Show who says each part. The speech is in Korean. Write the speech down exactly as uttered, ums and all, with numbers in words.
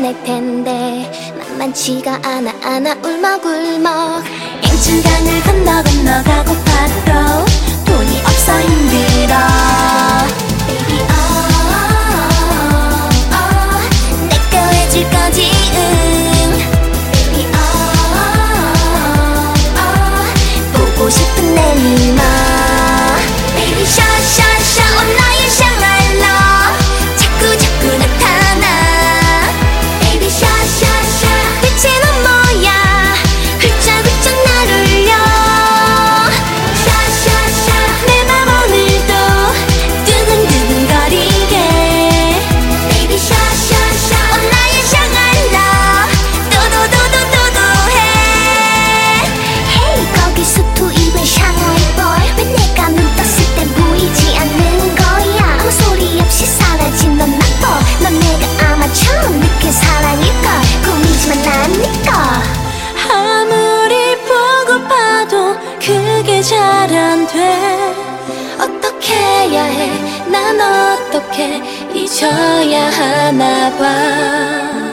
Speaker 1: 보낼 텐데 만만치가 않아 않아 울먹울먹 인천강을 건너 건너 가고파도 돈이 없어 힘들어 Baby oh, oh, oh 내꺼 해줄 거지 응 Baby oh, oh, oh 보고 싶은 내 미모 Baby 샤샤샤 온 나의 샹랄러 자꾸 자꾸 나타나 Baby 샤샤샤 대체 넌 뭐야 훌쩍훌쩍 날 울려 샤샤샤 내 맘 오늘도 두근두근거리게 Baby 샤샤샤 온 나의 샹랄러 도도도도도도해 Hey 거기서 또 이번 샹하이 boy 왜 내가 눈 떴을 땐 보이지 않는 거야 아무 소리 없이 사라진 넌 나빠 넌 내가 아마 처음 느낀 사랑일걸 꿈이지만 난 네거 아무리 보고파도 그게 잘 안 돼 어떻게 해야 해 난 어떻게 잊어야 하나 봐